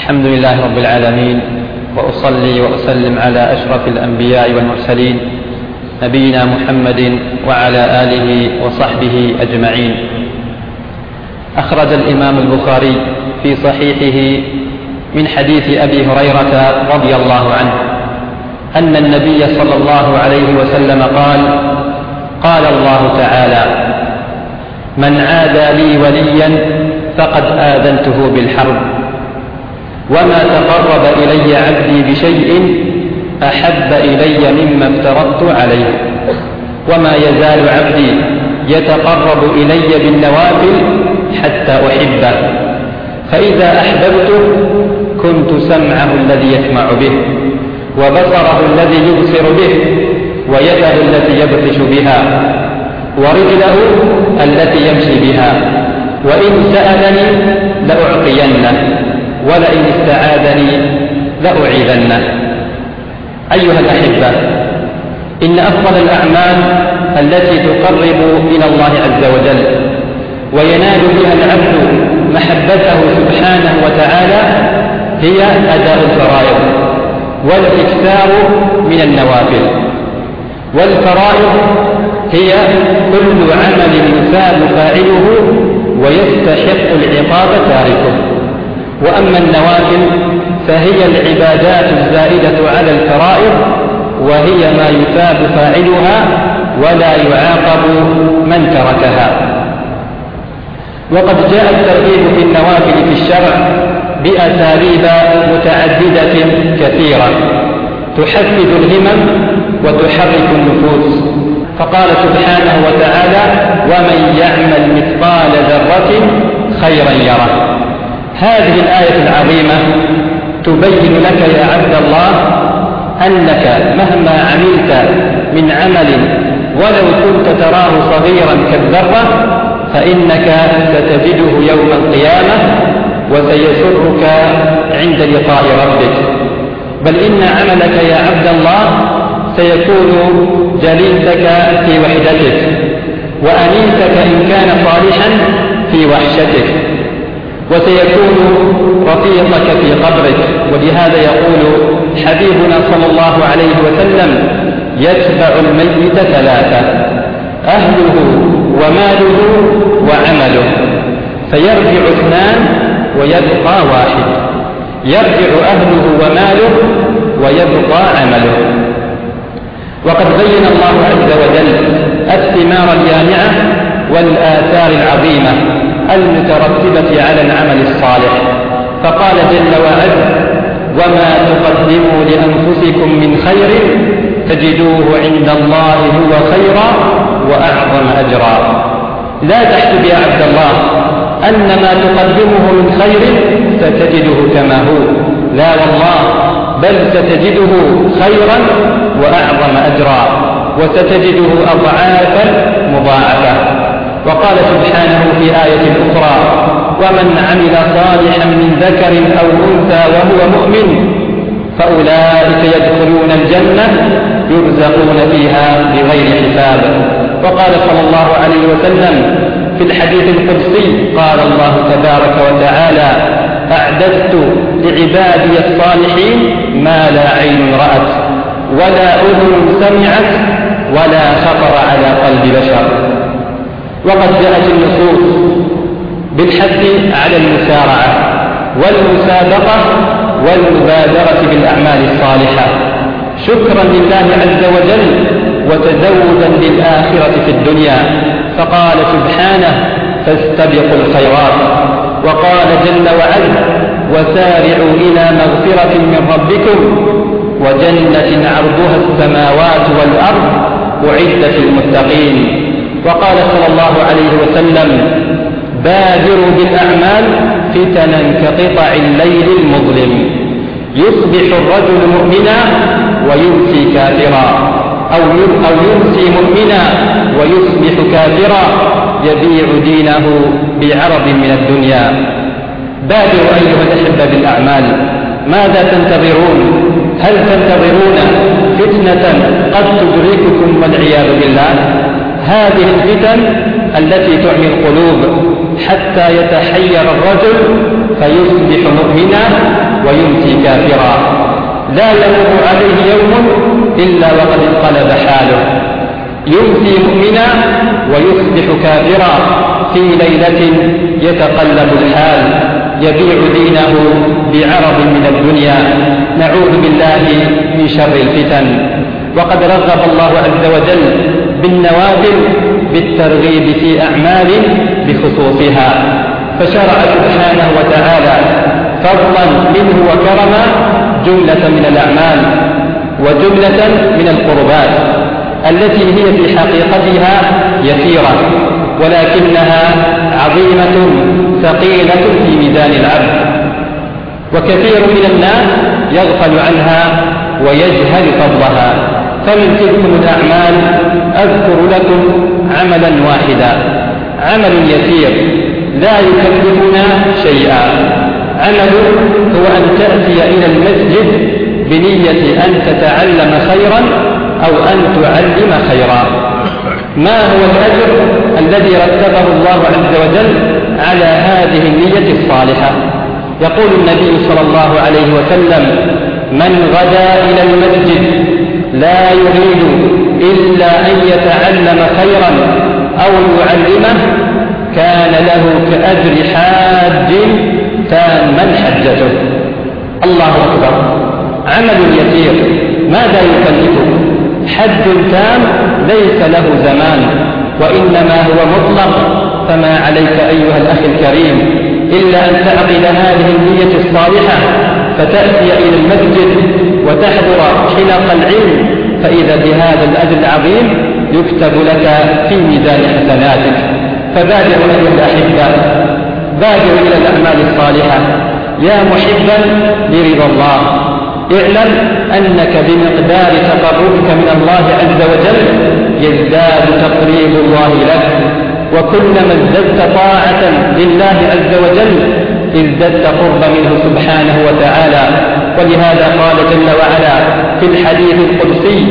الحمد لله رب العالمين، وأصلي وأسلم على أشرف الأنبياء والمرسلين نبينا محمد وعلى آله وصحبه أجمعين. أخرج الإمام البخاري في صحيحه من حديث أبي هريرة رضي الله عنه أن النبي صلى الله عليه وسلم قال الله تعالى: من عادى لي وليا فقد آذنته بالحرب، وما تقرب إلي عبدي بشيء أحب إلي مما افترضت عليه، وما يزال عبدي يتقرب إلي بالنوافل حتى أحبه، فإذا أحببته كنت سمعه الذي يسمع به، وبصره الذي يبصر به، ويده التي يبطش بها، ورجله التي يمشي بها، وإن سألني لأعطينه، ولئن استعاذني لأعيذنه. أيها الأحبة، إن أفضل الأعمال التي تقرب إلى الله عز وجل وينال بها العبد محبته سبحانه وتعالى هي أداء الفرائض والإكثار من النوافل. والفرائض هي كل عمل يثاب فاعله ويستحق العقاب تاركه، وأما النوافل فهي العبادات الزائدة على الفرائض، وهي ما يثاب فاعلها ولا يعاقب من تركها. وقد جاء الترغيب في النوافل في الشرع بأساليب متعددة كثيرة تحفز الهمم وتحرك النفوس، فقال سبحانه وتعالى: ومن يعمل مثقال ذرة خيرا يره. هذه الآية العظيمة تبين لك يا عبد الله أنك مهما عملت من عمل ولو كنت تراه صغيرا كالذرة فإنك ستجده يوم القيامة وسيسرك عند لقاء ربك، بل إن عملك يا عبد الله سيكون جليسك في وحدتك، وأنيسك إن كان صالحا في وحشتك، وسيكون رفيقك في قبرك. ولهذا يقول حبيبنا صلى الله عليه وسلم: يتبع الميت ثلاثة: أهله وماله وعمله، فيرجع اثنان ويبقى واحد. يرجع أهله وماله ويبقى عمله. وقد بين الله عز وجل الثمار الجامعة والآثار العظيمة المترتبة على العمل الصالح، فقال جل وعز: وما تقدموا لأنفسكم من خير تجدوه عند الله هو خيرا وأعظم أجرا. لا تحسب يا عبد الله أن ما تقدمه من خير ستجده كما هو، لا والله، بل ستجده خيرا وأعظم أجرا، وستجده أضعافا مضاعفة. وقال سبحانه في آية أخرى: ومن عمل صالحا من ذكر أو أنثى وهو مؤمن فأولئك يدخلون الجنة يرزقون فيها بغير حساب. وقال صلى الله عليه وسلم في الحديث القدسي: قال الله تبارك وتعالى: أعددت لعبادي الصالحين ما لا عين رأت ولا أذن سمعت ولا خطر على قلب بشر. وقد جاءت النصوص بالحث على المسارعة والمسابقة والمبادرة بالأعمال الصالحة شكرا لله عز وجل وتزودا للآخرة في الدنيا، فقال سبحانه: فاستبقوا الخيرات. وقال جل وعلا: وسارعوا إلى مغفرة من ربكم وجنة عرضها السماوات والأرض أعدت للمتقين. وقال صلى الله عليه وسلم: بادروا بالأعمال فتنا كقطع الليل المظلم، يصبح الرجل مؤمنا ويمسي كافرا، أو يمسي مؤمنا ويصبح كافرا، يبيع دينه بعرض من الدنيا. بادروا أيها الأحبة بالأعمال. ماذا تنتظرون؟ هل تنتظرون فتنة قد تدرككم والعياذ بالله؟ هذه الفتن التي تعمي القلوب حتى يتحير الرجل فيصبح مؤمنا ويمسي كافرا، لا يمر عليه يوم إلا وقد انقلب حاله، يمسي مؤمنا ويصبح كافرا في ليلة يتقلب الحال، يبيع دينه بعرض من الدنيا. نعوذ بالله من شر الفتن. وقد رغب الله عز وجل بالنوافل بالترغيب في أعمال بخصوصها، فشرع سبحانه وتعالى فضلا منه وكرما جملة من الأعمال وجملة من القربات التي هي في حقيقتها يسيرة ولكنها عظيمة ثقيلة في ميزان العبد، وكثير من الناس يغفل عنها ويجهل فضلها. فمن تلكم الأعمال أذكر لكم عملا واحدا، عمل يسير لا يكلفنا شيئا. عمل هو أن تأتي إلى المسجد بنية أن تتعلم خيرا أو أن تعلم خيرا. ما هو الأجر الذي رتبه الله عز وجل على هذه النية الصالحة؟ يقول النبي صلى الله عليه وسلم: من غدا إلى المسجد لا يريد إلا أن يتعلم خيرا أو يعلمه كان له كأجر حاج تاما حجته. الله أكبر. عمل يسير ماذا يكلفه؟ حج تام ليس له زمان وإنما هو مطلق. فما عليك أيها الأخ الكريم إلا أن تعقد هذه النية الصالحة فتأتي إلى المسجد وتحضر حلق العلم، فإذا بهذا الأجر العظيم يكتب لك في ميزان حسناتك. فبادروا أيها الأحبة، بادروا إلى الأعمال الصالحة يا محبا لرضا الله. اعلم أنك بمقدار تقربك من الله عز وجل يزداد تقريب الله لك، وكلما ازددت طاعة لله عز وجل ازددت قرب منه سبحانه وتعالى. ولهذا قال جل وعلا في الحديث القدسي: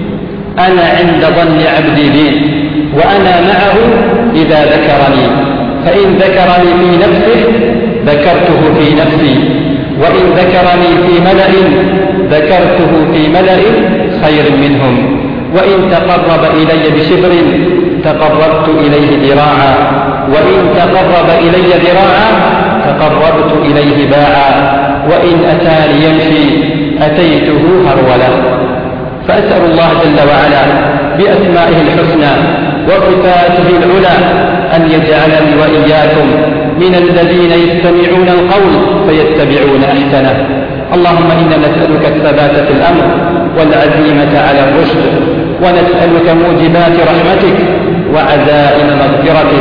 أنا عند ظن عبدي بي وأنا معه إذا ذكرني، فإن ذكرني في نفسه ذكرته في نفسي، وإن ذكرني في ملأ ذكرته في ملأ خير منهم، وإن تقرب إلي بشبر تقربت إليه ذراعا، وإن تقرب إلي ذراعا تقربت إليه باعا، وإن أتاني يمشي أتيته هرولا. فأسأل الله جل وعلا بأسمائه الحسنى وصفاته العلى أن يجعلني وإياكم من الذين يستمعون القول فيتبعون أحسنه. اللهم إنا نسألك الثبات في الأمر والعزيمة على الرشد، ونسألك موجبات رحمتك وعزائم مغفرتك،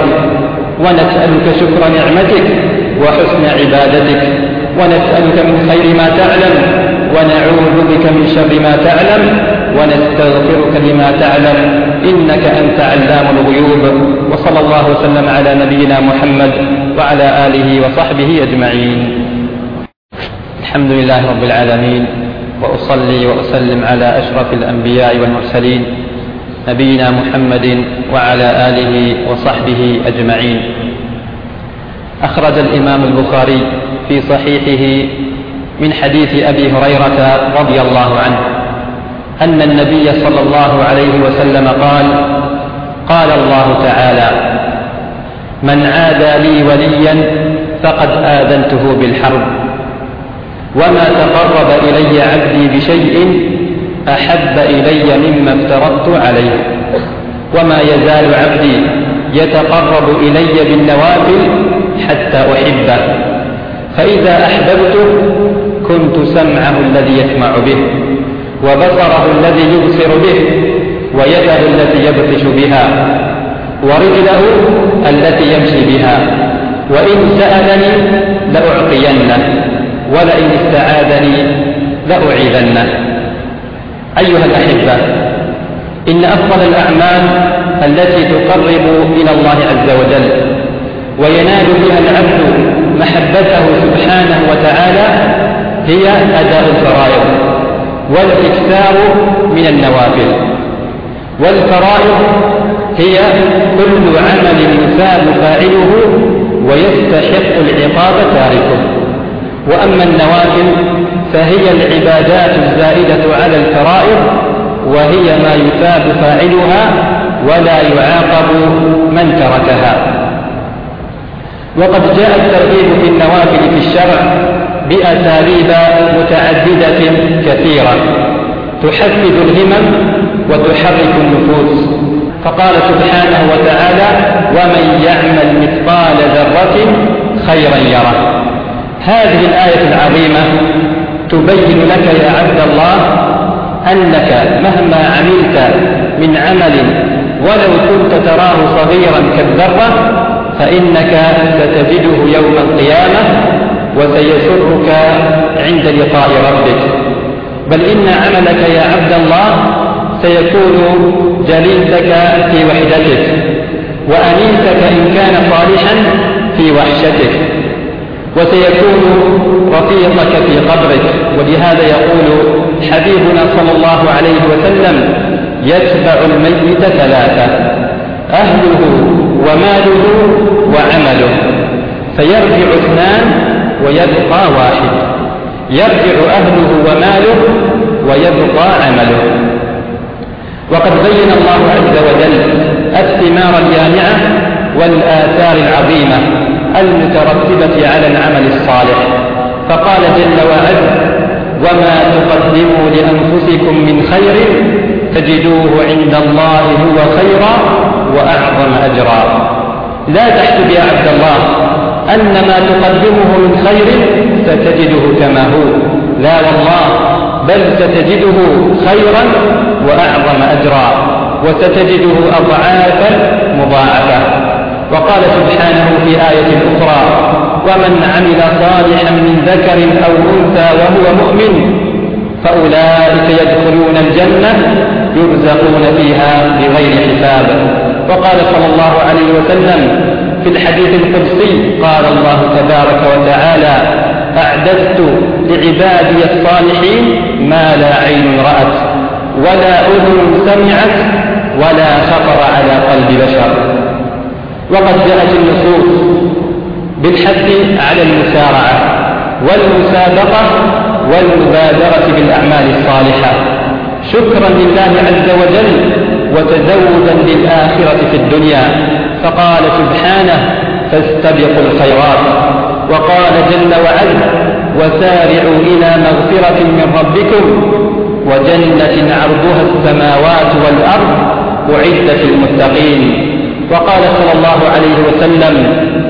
ونسألك شكر نعمتك وحسن عبادتك، ونسألك من خير ما تعلم ونعوذ بك من شر ما تعلم، ونستغفرك لما تعلم إنك أنت علام الغيوب. وصلى الله وسلم على نبينا محمد وعلى آله وصحبه أجمعين. الحمد لله رب العالمين، وأصلي وأسلم على أشرف الأنبياء والمرسلين نبينا محمد وعلى آله وصحبه أجمعين. أخرج الإمام البخاري في صحيحه من حديث أبي هريرة رضي الله عنه أن النبي صلى الله عليه وسلم قال: قال الله تعالى: من عادى لي وليا فقد آذنته بالحرب، وما تقرب إلي عبدي بشيء أحب إلي مما افترضت عليه، وما يزال عبدي يتقرب إلي بالنوافل حتى أحبه، فإذا أحببته كنت سمعه الذي يسمع به، وبصره الذي يبصر به، ويده التي يبطش بها، ورجله التي يمشي بها، وإن سألني لأعطينه، ولئن استعاذني لأعيذنه. أيها الأحبة، إن أفضل الأعمال التي تقرب إلى الله عز وجل وينال بها العبد محبته سبحانه وتعالى هي أداء الفرائض والإكثار من النوافل. والفرائض هي كل عمل يثاب فاعله ويستحق العقاب تاركه، وأما النوافل فهي العبادات الزائدة على الفرائض، وهي ما يثاب فاعلها ولا يعاقب من تركها. وقد جاء الترغيب في النوافل في الشرع بأساليب متعددة كثيرة تحفز الهمم وتحرك النفوس. فقال سبحانه وتعالى: ومن يعمل مثقال ذرة خيرا يره. هذه الآية العظيمة تبين لك يا عبد الله أنك مهما عملت من عمل ولو كنت تراه صغيرا كالذرة فإنك ستجده يوم القيامة وسيسرك عند لقاء ربك. بل إن عملك يا عبد الله سيكون جليسك في وحدتك، وأنيسك إن كان صالحا في وحشتك، وسيكون رفيقك في قبرك. ولهذا يقول حبيبنا صلى الله عليه وسلم: يتبع الميت ثلاثة: أهله وماله وعمله، فيرجع اثنان ويبقى واحد. يرجع أهله وماله ويبقى عمله. وقد بين الله عز وجل الثمار الجامعة والآثار العظيمة المترتبة على العمل الصالح، فقال جل وعلا: وما تقدموا لأنفسكم من خير تجدوه عند الله هو خيرا وأعظم أجرا. لا تحسب يا عبد الله أن ما تقدمه من خير ستجده كما هو، لا والله، بل ستجده خيرا وأعظم أجرا، وستجده أضعافا مضاعفة. وقال سبحانه في آية أخرى: ومن عمل صالحا من ذكر أو أنثى وهو مؤمن فأولئك يدخلون الجنة يرزقون فيها بغير حساب. وقال صلى الله عليه وسلم في الحديث القدسي: قال الله تبارك وتعالى: أعددت لعبادي الصالحين ما لا عين رأت ولا أذن سمعت ولا خطر على قلب بشر. وقد جاءت النصوص بالحث على المسارعة والمسابقة والمبادرة بالأعمال الصالحة شكرا لله عز وجل وتزودا للآخرة في الدنيا. فقال سبحانه: فاستبقوا الخيرات. وقال جل وعلا: وسارعوا إلى مغفرة من ربكم وجنة عرضها السماوات والأرض أعدت للمتقين. وقال صلى الله عليه وسلم: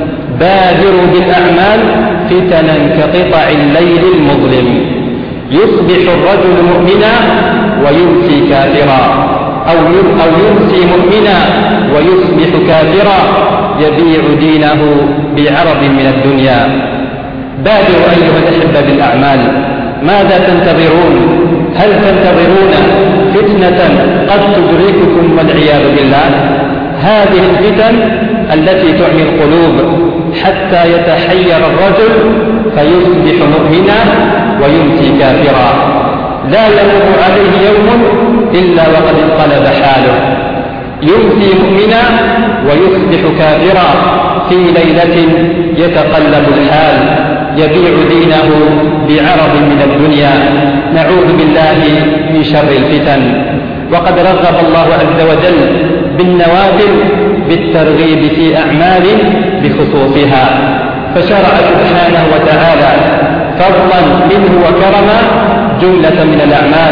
بادروا بالأعمال فتنا كقطع الليل المظلم، يصبح الرجل مؤمنا ويمسي كافرا، أو يمسي مؤمنا ويصبح كافرا، يبيع دينه بعرض من الدنيا. بادروا أيها الأحبة بالأعمال. ماذا تنتظرون؟ هل تنتظرون فتنة قد تدرككم والعياذ بالله؟ هذه الفتن التي تعمي القلوب حتى يتحير الرجل فيصبح مؤمنا ويمسي كافرا. لا يمر عليه يوم إلا وقد انقلب حاله، يمسي مؤمنا ويصبح كافرا في ليلة يتقلب الحال، يبيع دينه بعرض من الدنيا. نعوذ بالله من شر الفتن. وقد رغب الله عز وجل بالنوافل بالترغيب في أعمال بخصوصها، فشرع سبحانه وتعالى فضلا منه وكرما جملة من الأعمال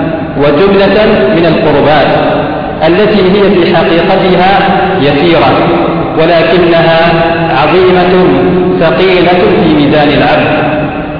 وجملة من القربات التي هي في حقيقتها يسيرة ولكنها عظيمة ثقيلة في ميزان العبد،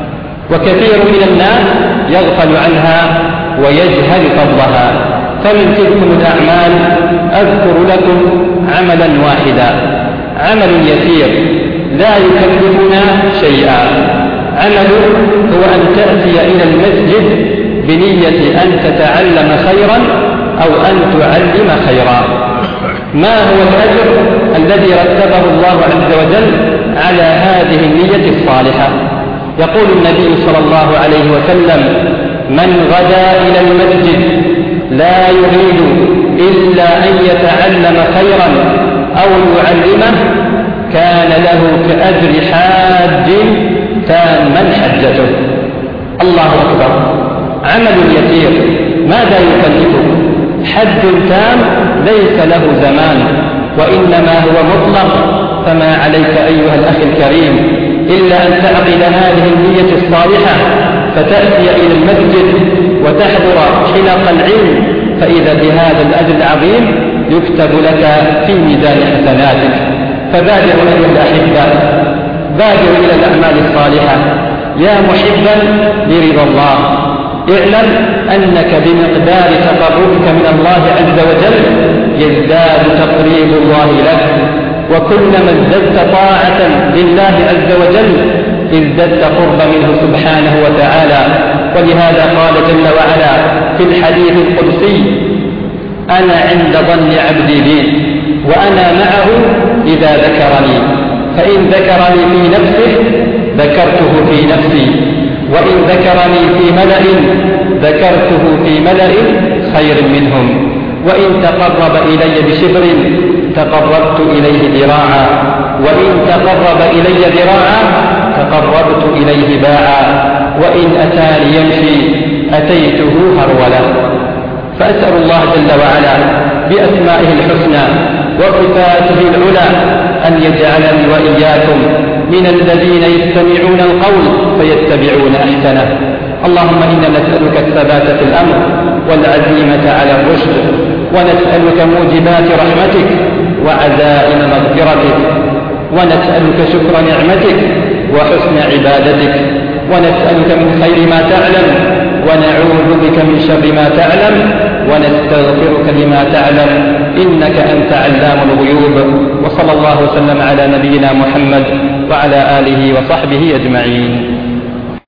وكثير من الناس يغفل عنها ويجهل فضلها. فمن تلكم الأعمال أذكر لكم عملا واحدا، عمل يسير لا يكلفنا شيئا. عمل هو أن تأتي إلى المسجد بنية أن تتعلم خيرا أو أن تعلم خيرا. ما هو الأجر الذي رتبه الله عز وجل على هذه النية الصالحة؟ يقول النبي صلى الله عليه وسلم: من غدا إلى المسجد لا يريد إلا أن يتعلم خيرا أو يعلمه كان له كأجر حاج تاما حجته. الله أكبر، عمل يسير ماذا يكلفه؟ حج تام ليس له زمان وإنما هو مطلق. فما عليك أيها الأخ الكريم إلا أن تعقد هذه النية الصالحة، فتأتي إلى المسجد وتحضر حلق العلم، فإذا بهذا الأجر العظيم يكتب لك في ميزان حسناتك. فبادروا أيها الأحبة، بادروا إلى الأعمال الصالحة يا محبا لرضا الله. اعلم أنك بمقدار تقربك من الله عز وجل يزداد تقريب الله لك، وكلما ازددت طاعة لله عز وجل ازددت قرب منه سبحانه وتعالى. ولهذا قال جل وعلا في الحديث القدسي: أنا عند ظن عبدي بي وأنا معه إذا ذكرني، فإن ذكرني في نفسه ذكرته في نفسي، وإن ذكرني في ملأ ذكرته في ملأ خير منهم، وإن تقرب إلي بشبر تقربت إليه ذراعا، وإن تقرب إلي ذراعا تقربت إليه باعا، وإن أتاني يمشي أتيته هرولا. فأسأل الله جل وعلا بأسمائه الحسنى وصفاته العلى أن يجعلني وإياكم من الذين يستمعون القول فيتبعون أحسنه. اللهم إنا نسألك الثبات في الأمر والعزيمة على الرشد، ونسألك موجبات رحمتك وعزائم مغفرتك، ونسألك شكر نعمتك وحسن عبادتك، ونسألك من خير ما تعلم ونعوذ بك من شر ما تعلم، ونستغفرك لما تعلم، إنك أنت علام الغيوب. وصلى الله وسلم على نبينا محمد وعلى آله وصحبه أجمعين.